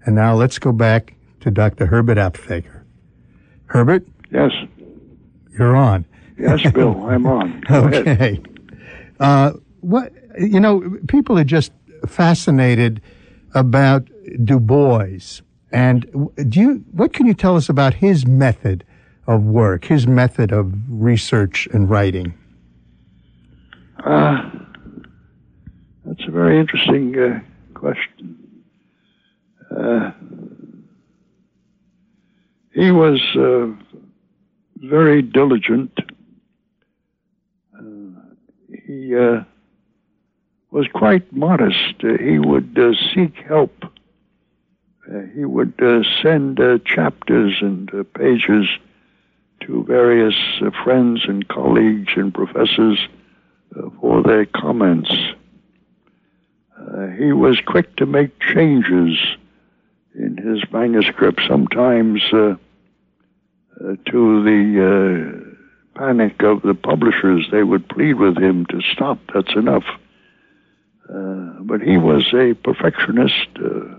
And now let's go back to Dr. Herbert Aptheker. Herbert? Yes. You're on. Yes, Bill, I'm on. Go okay. People are just fascinated about Du Bois. And what can you tell us about his method of work, his method of research and writing? That's a very interesting question. He was very diligent. He was quite modest. He would seek help. He would send chapters and pages to various friends and colleagues and professors for their comments. He was quick to make changes in his manuscript, sometimes to the panic of the publishers. They would plead with him to stop, that's enough. But he was a perfectionist.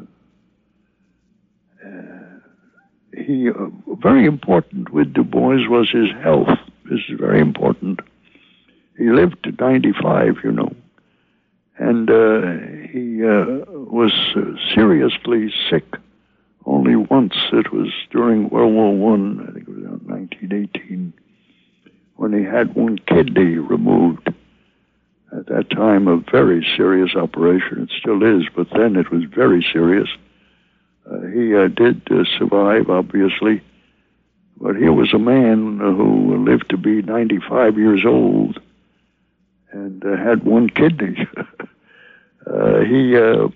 Very important with Du Bois was his health. This is very important. He lived to 95, and he was seriously sick only once. It was during World War I think it was around 1918, when he had one kidney removed. At that time, a very serious operation. It still is, but then it was very serious. He did survive, obviously, but he was a man who lived to be 95 years old and had one kidney. He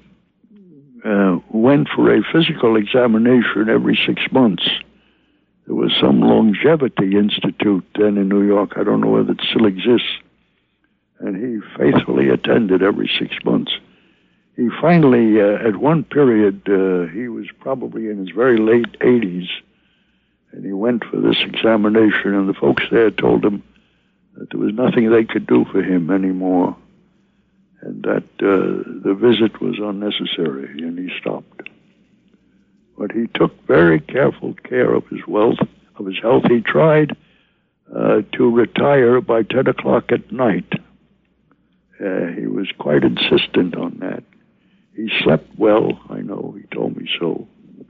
went for a physical examination every 6 months. There was some longevity institute then in New York. I don't know whether it still exists. And he faithfully attended every 6 months. He finally, at one period, he was probably in his very late 80s, and he went for this examination, and the folks there told him that there was nothing they could do for him anymore, and that the visit was unnecessary, and he stopped. But he took very careful care of his health. He tried to retire by 10 o'clock at night. He was quite insistent on that. He slept well, I know, he told me so.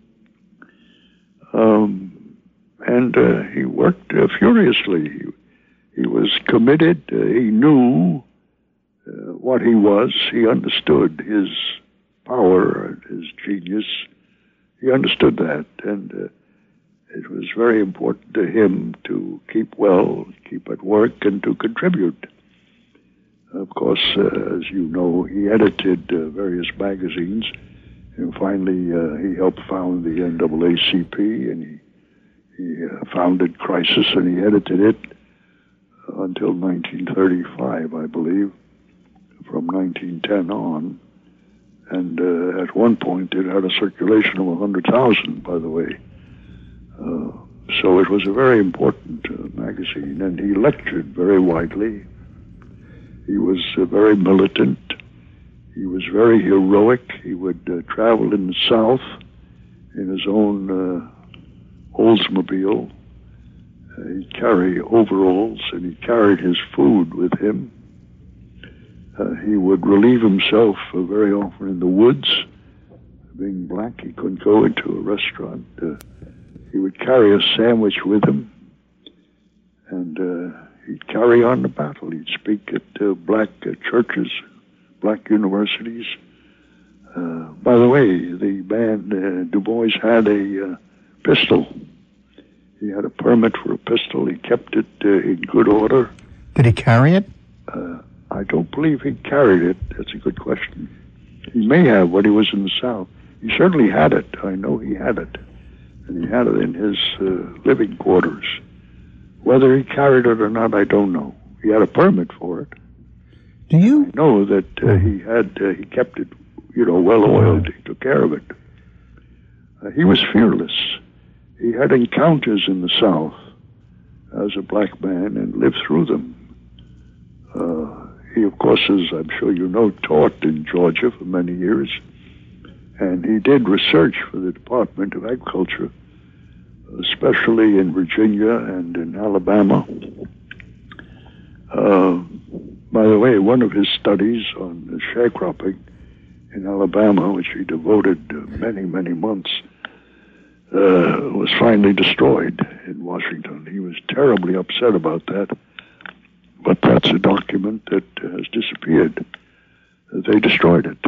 And he worked furiously. He was committed. He knew what he was. He understood his power, his genius. He understood that, and it was very important to him to keep well, keep at work, and to contribute. Of course, as you know, he edited various magazines, and finally he helped found the NAACP, and he founded Crisis, and he edited it until 1935, I believe, from 1910 on. And at one point it had a circulation of 100,000, by the way. So it was a very important magazine, and he lectured very widely. He was very militant. He was very heroic. He would travel in the South in his own Oldsmobile. He'd carry overalls, and he carried his food with him. He would relieve himself very often in the woods. Being black, he couldn't go into a restaurant. He would carry a sandwich with him, and he'd carry on the battle. He'd speak at black churches, black universities. By the way, the man Du Bois had a pistol. He had a permit for a pistol. He kept it in good order. Did he carry it? I don't believe he carried it. That's a good question. He may have when he was in the South. He certainly had it. I know he had it. And he had it in his living quarters. Whether he carried it or not, I don't know. He had a permit for it. Do you? I know that he kept it, well oiled. He took care of it. He was fearless. He had encounters in the South as a black man and lived through them. He, of course, as I'm sure you know, taught in Georgia for many years. And he did research for the Department of Agriculture, especially in Virginia and in Alabama. By the way, one of his studies on sharecropping in Alabama, which he devoted many, many months, was finally destroyed in Washington. He was terribly upset about that, but that's a document that has disappeared. They destroyed it.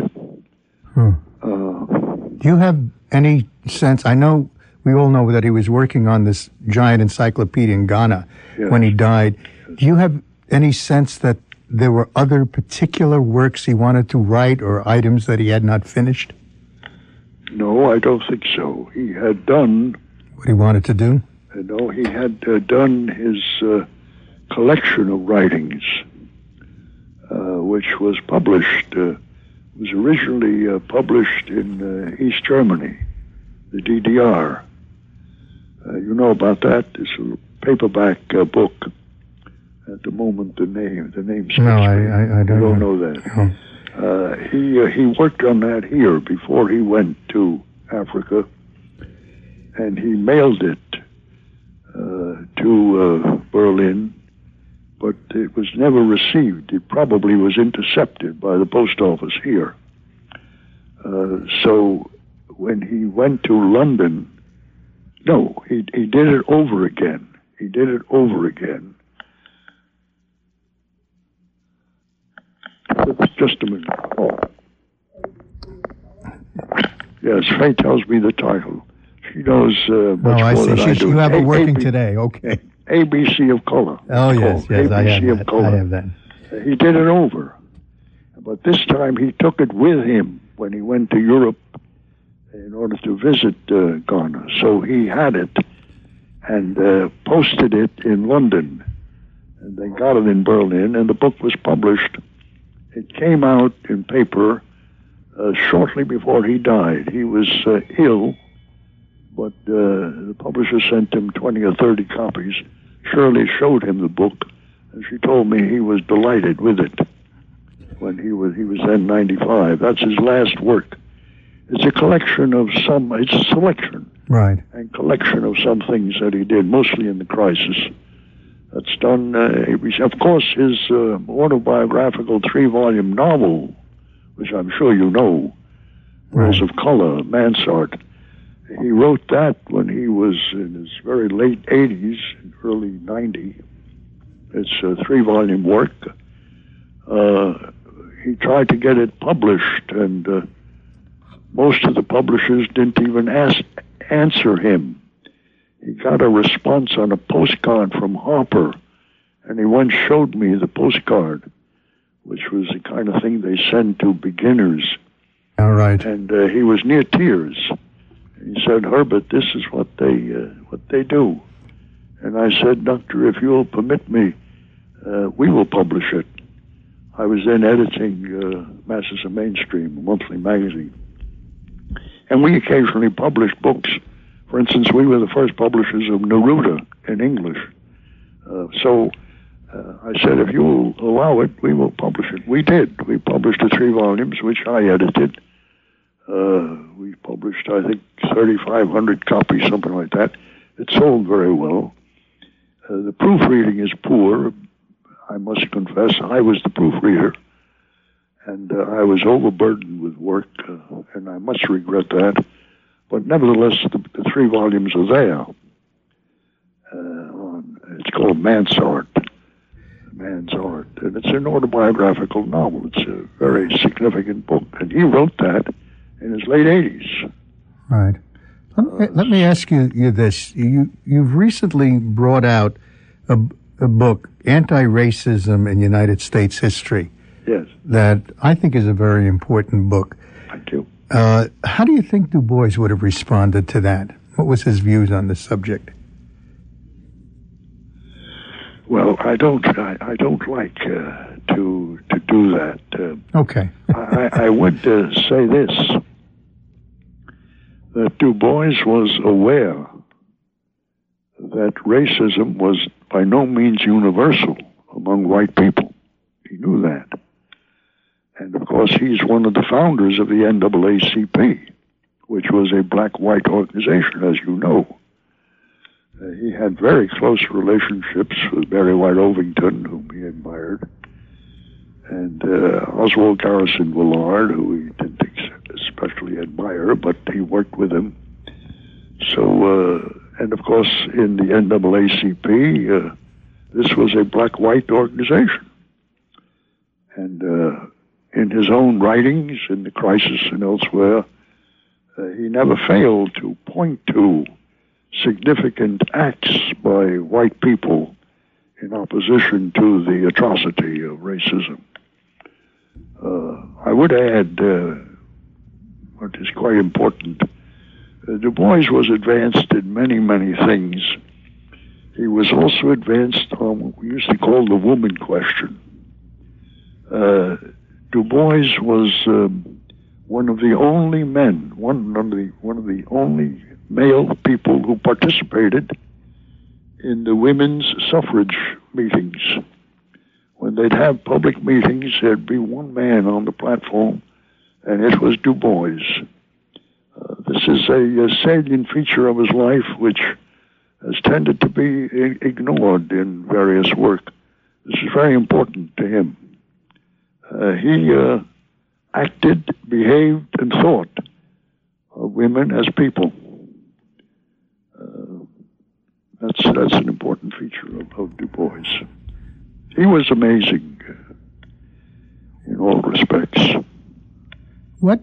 Do you have any sense? I know we all know that he was working on this giant encyclopedia in Ghana when he died. Do you have any sense that there were other particular works he wanted to write or items that he had not finished? No, I don't think so. He had done what he wanted to do? No, he had done his collection of writings, which was published, was originally published in East Germany, the DDR. You know about that? It's a paperback book. At the moment, the name skips me. No, I don't know that. No. He worked on that here before he went to Africa, and he mailed it to Berlin, but it was never received. It probably was intercepted by the post office here. So when he went to London, no, he did it over again. He did it over again. Just a minute. Oh. Yes, Faye tells me the title. She knows much more than I do. You have it working today, okay. ABC of Color. Oh, yes, ABC I have that. Color. I have that. He did it over. But this time he took it with him when he went to Europe in order to visit Ghana. So he had it and posted it in London. And they got it in Berlin, and the book was published. It came out in paper shortly before he died. He was ill, but the publisher sent him 20 or 30 copies. Shirley showed him the book, and she told me he was delighted with it when he was then 95. That's his last work. It's a collection of it's a selection. Right. And collection of some things that he did, mostly in the crisis. That's done, of course, his autobiographical 3-volume novel, which I'm sure you know, Worlds of Color, Mansart. He wrote that when he was in his very late 80s, early 90. It's a 3-volume work. He tried to get it published, and most of the publishers didn't even answer him. He got a response on a postcard from Harper, and he once showed me the postcard, which was the kind of thing they send to beginners. All right. And he was near tears. He said, "Herbert, this is what they do." And I said, "Doctor, if you'll permit me, we will publish it." I was then editing Masters of Mainstream, a monthly magazine. And we occasionally published books. For instance, we were the first publishers of Neruda in English. So I said, if you'll allow it, we will publish it. We did. We published the 3 volumes, which I edited. We published, I think, 3,500 copies, something like that. It sold very well. The proofreading is poor, I must confess. I was the proofreader, and I was overburdened with work, and I much regret that. But nevertheless, the 3 volumes are there. It's called Man's Art, and it's an autobiographical novel. It's a very significant book, and he wrote that in his late 80s. Right. Let me ask you this. You've recently brought out a book, Anti-Racism in United States History. Yes. That I think is a very important book. Thank you. How do you think Du Bois would have responded to that? What was his views on the subject? Well, I don't like to do that. Okay. I would say this, that Du Bois was aware that racism was by no means universal among white people. He knew that. And of course, he's one of the founders of the NAACP. which was a black-white organization, as you know. He had very close relationships with Mary White Ovington, whom he admired, and Oswald Garrison Willard, who he didn't especially admire, but he worked with him. So, and of course, in the NAACP, this was a black-white organization. And in his own writings, in The Crisis and elsewhere, he never failed to point to significant acts by white people in opposition to the atrocity of racism. I would add, what is quite important, Du Bois was advanced in many, many things. He was also advanced on what we used to call the woman question. Du Bois was one of the only men, one of the only male people who participated in the women's suffrage meetings. When they'd have public meetings, there'd be one man on the platform, and it was Du Bois. This is a salient feature of his life which has tended to be ignored in various work. This is very important to him. He acted, behaved, and thought of women as people. That's an important feature of Du Bois. He was amazing in all respects. What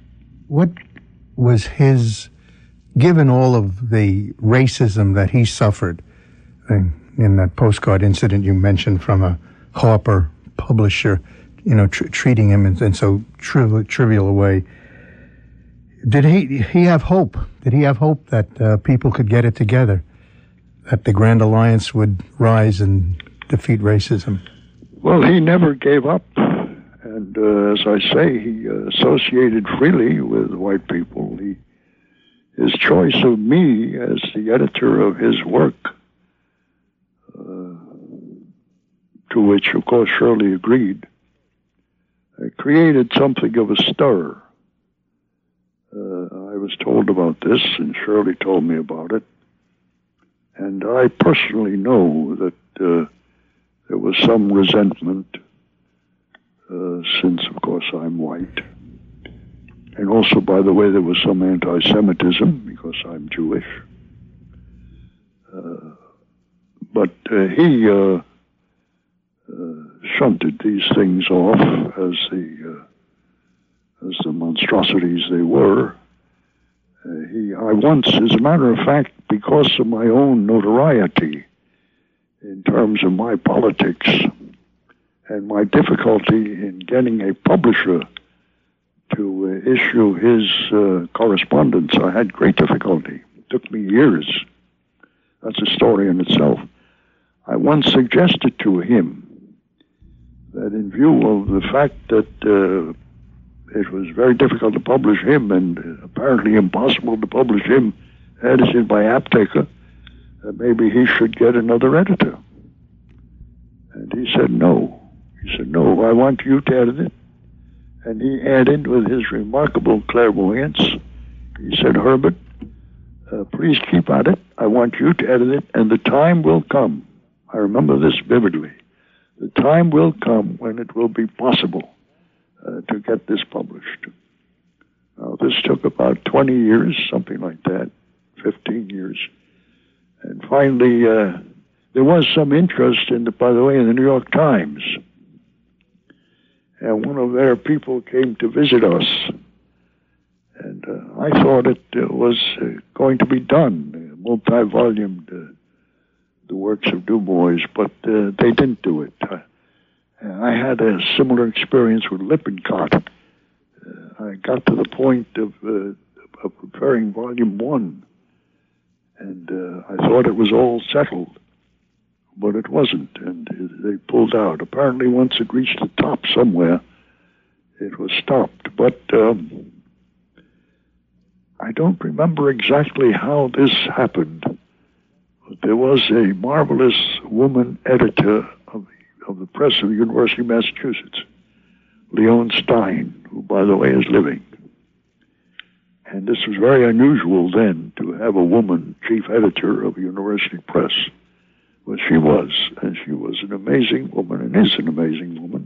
was his, given all of the racism that he suffered in that postcard incident you mentioned from a Harper publisher, treating him in so trivial a way, did he have hope? Did he have hope that people could get it together, that the Grand Alliance would rise and defeat racism? Well, he never gave up. And as I say, he associated freely with white people. His choice of me as the editor of his work, to which, of course, Shirley agreed, created something of a stir. I was told about this, and Shirley told me about it. And I personally know that there was some resentment, since, of course, I'm white. And also, by the way, there was some anti-Semitism, because I'm Jewish. But he shunted these things off as the monstrosities they were. I once, as a matter of fact, because of my own notoriety in terms of my politics and my difficulty in getting a publisher to issue his correspondence, I had great difficulty. It took me years. That's a story in itself. I once suggested to him that in view of the fact that it was very difficult to publish him and apparently impossible to publish him edited by Apteker, that maybe he should get another editor. And he said no. He said, no, I want you to edit it. And he added with his remarkable clairvoyance, he said, Herbert, please keep at it. I want you to edit it, and the time will come. I remember this vividly. The time will come when it will be possible to get this published. Now, this took about 20 years, something like that, 15 years. And finally, there was some interest by the way, in the New York Times. And one of their people came to visit us. And I thought it was going to be done, multi-volumed, the works of Du Bois, but they didn't do it. I had a similar experience with Lippincott. I got to the point of preparing Volume 1, and I thought it was all settled, but it wasn't, and they pulled out. Apparently, once it reached the top somewhere, it was stopped, but I don't remember exactly how this happened. But there was a marvelous woman editor of the press of the University of Massachusetts, Leon Stein, who, by the way, is living. And this was very unusual then to have a woman chief editor of a university press. But she was, and she was an amazing woman, and is an amazing woman.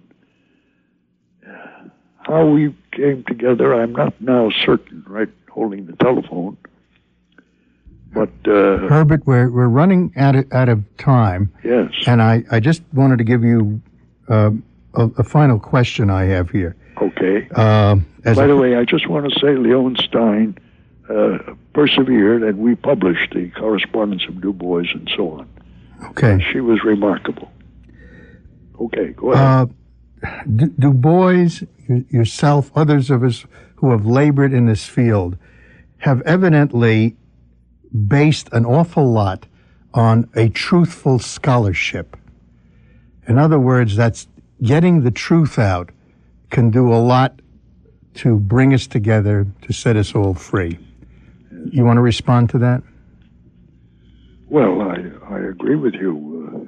How we came together, I'm not now certain, right, holding the telephone. But Herbert, we're running out of time. Yes. And I just wanted to give you a final question I have here. Okay. By the way, I just want to say Leon Stein persevered, and we published the correspondence of Du Bois and so on. Okay. She was remarkable. Okay, go ahead. Du Bois, yourself, others of us who have labored in this field, have evidently based an awful lot on a truthful scholarship. In other words, that's getting the truth out can do a lot to bring us together, to set us all free. You want to respond to that? Well, I agree with you.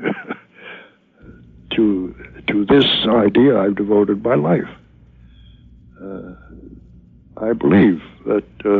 To this idea, I've devoted my life. I believe that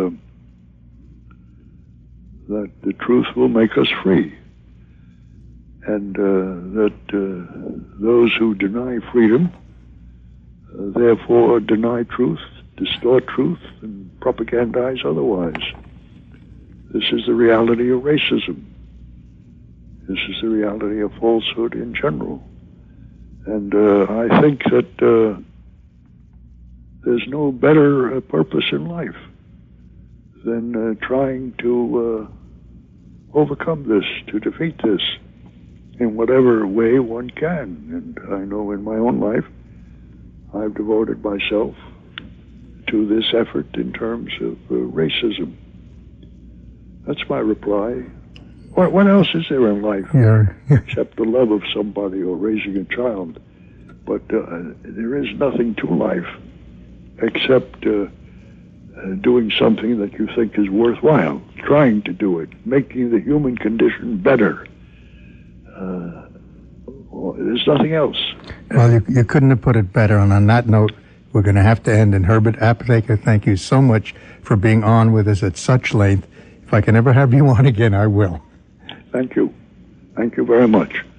the truth will make us free, and that those who deny freedom therefore deny truth, distort truth, and propagandize otherwise. This is the reality of racism. This is the reality of falsehood in general. And I think that there's no better purpose in life than trying to overcome this, to defeat this in whatever way one can. And I know in my own life, I've devoted myself to this effort in terms of racism. That's my reply. What else is there in life except the love of somebody or raising a child? But there is nothing to life except doing something that you think is worthwhile, trying to do it, making the human condition better. There's nothing else. Well, you couldn't have put it better. And on that note, we're going to have to end. And Herbert Apotheker, thank you so much for being on with us at such length. If I can ever have you on again, I will. Thank you. Thank you very much.